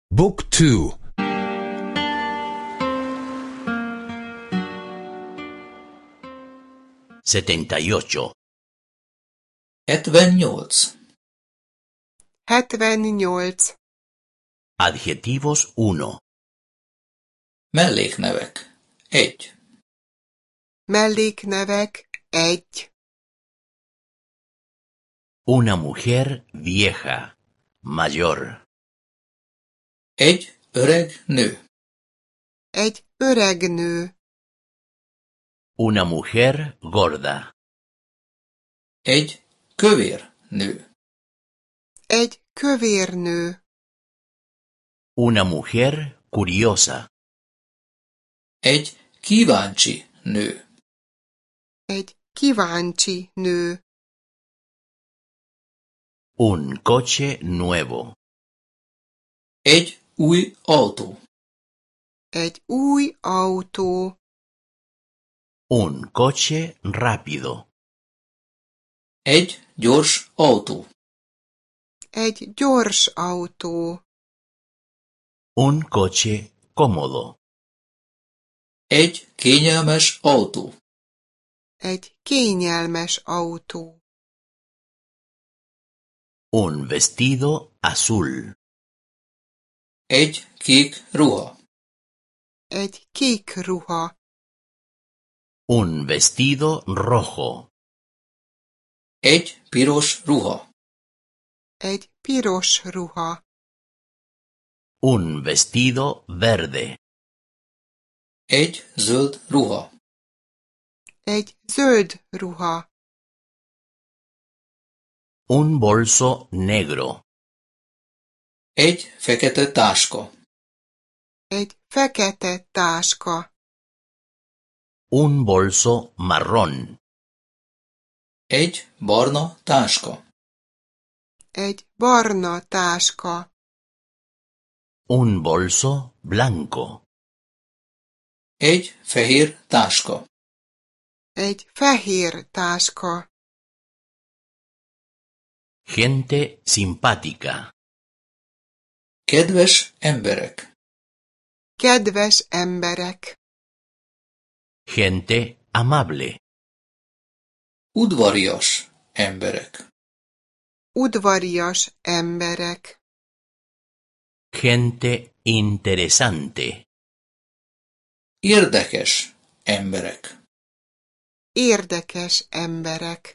Book 2. 78. 78. 78. Adjetivos 1. Melléknevek. 1. Melléknevek 1. Una mujer vieja, mayor. Egy öreg nő. Egy öreg nő. Una mujer gorda. Egy kövér nő. Egy kövér nő. Una mujer curiosa. Egy kíváncsi nő. Egy kíváncsi nő. Un coche nuevo. Egy új autó. Egy új autó. Un coche rápido. Egy gyors autó. Egy gyors autó. Un coche cómodo. Egy kényelmes autó. Egy kényelmes autó. Un vestido azul. Egy kék ruha. Egy kék ruha. Un vestido rojo. Egy piros ruha. Egy piros ruha. Un vestido verde. Egy zöld ruha. Egy zöld ruha. Un bolso negro. Egy fekete táska. Egy fekete táska. Un bolso marrón. Egy barna táska. Egy barna táska. Un bolso blanco. Egy fehér táska. Egy fehér táska. Gente simpática. Kedves emberek. Kedves emberek. Gente amable. Udvarias emberek. Udvarias emberek. Gente interesante. Érdekes emberek. Érdekes emberek.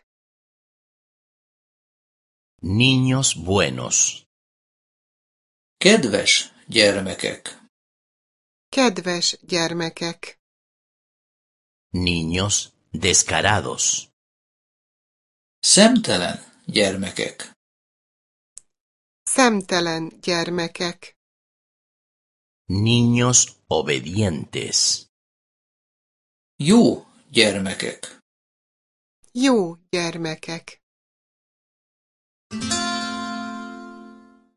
Niños buenos. Kedves gyermekek. Kedves gyermekek. Niños descarados. Szemtelen gyermekek. Szemtelen gyermekek. Niños obedientes. Jó gyermekek. Jó gyermekek.